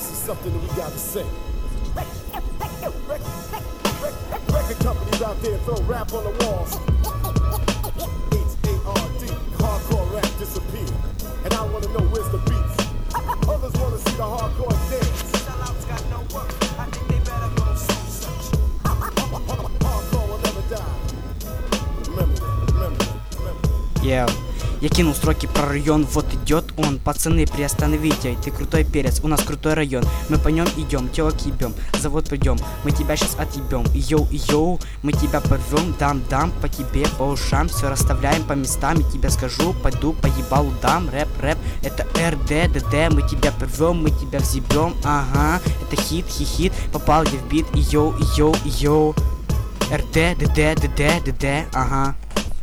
this is something that we gotta say. Record companies out there throw rap on the walls. H-A-R-D, hardcore rap disappear. And I wanna know where's the beats. Others wanna see the hardcore dance. Sellouts got no work, I think they better go soul search. Hardcore will never die. Remember that. Yeah. Я кинул строки про район, вот идет он. Пацаны, приостановите, ты крутой перец, у нас крутой район. Мы по нем идем, телок ебем, завод пойдем, мы тебя сейчас отъебем. Йоу-йоу, мы тебя порвем, дам-дам, по тебе, по ушам. Все расставляем по местам, и тебе скажу, пойду по ебалу дам. Рэп, это РД, ДД, мы тебя порвем, мы тебя взъебем. Ага, это хит, хит, попал я в бит. Йоу-йоу-йоу, РД, ДД, ага.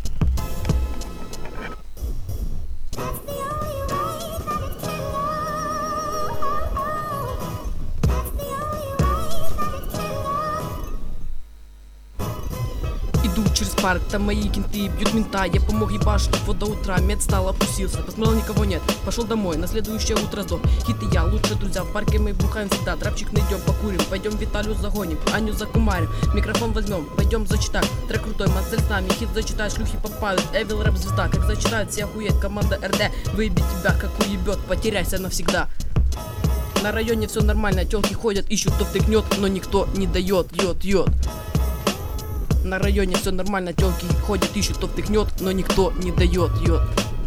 Иду через парк, там мои кенты бьют мента. Я помог ебашить вот до утра, мед стал, опустился. Посмотрел, никого нет, пошел домой, на следующее утро сдох. Хит и я, лучшие друзья, в парке мы бухаем всегда. Драпчик найдем, покурим, пойдем Виталию загоним, Аню закумарим, микрофон возьмем, пойдем зачитаем. Трек крутой, Марсель с нами, хит зачитает, шлюхи попадают. Эвил рэп звезда, как зачитает, все охуеет. Команда РД, выебет тебя, как уебет, потеряйся навсегда. На районе все нормально, телки ходят, ищут, кто втыкнет, но никто не дает, йод. На районе все нормально, телки ходят, ищут, кто втыкнет, но никто не дает, йод.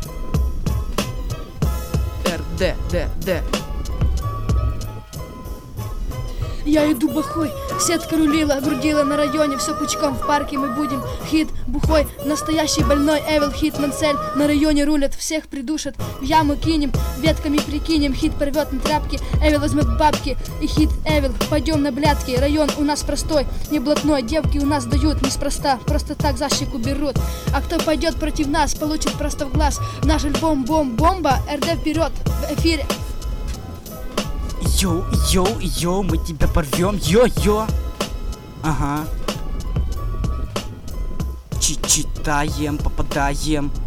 РД. Я иду бухой, сетка рулила, грудила на районе, все пучком, в парке мы будем. Хит, бухой, настоящий больной, Эвил, хит, Мансель, на районе рулят, всех придушат, в яму кинем, ветками прикинем, хит порвет на тряпки, Эвил возьмет бабки, и хит, Эвил, пойдем на блядки, район у нас простой, не блатной, девки у нас дают неспроста, просто так за щеку берут, а кто пойдет против нас, получит просто в глаз, наш альбом бомба, РД вперед, в эфире. Йоу, мы тебя порвем, йо. Ага. Читаем, попадаем.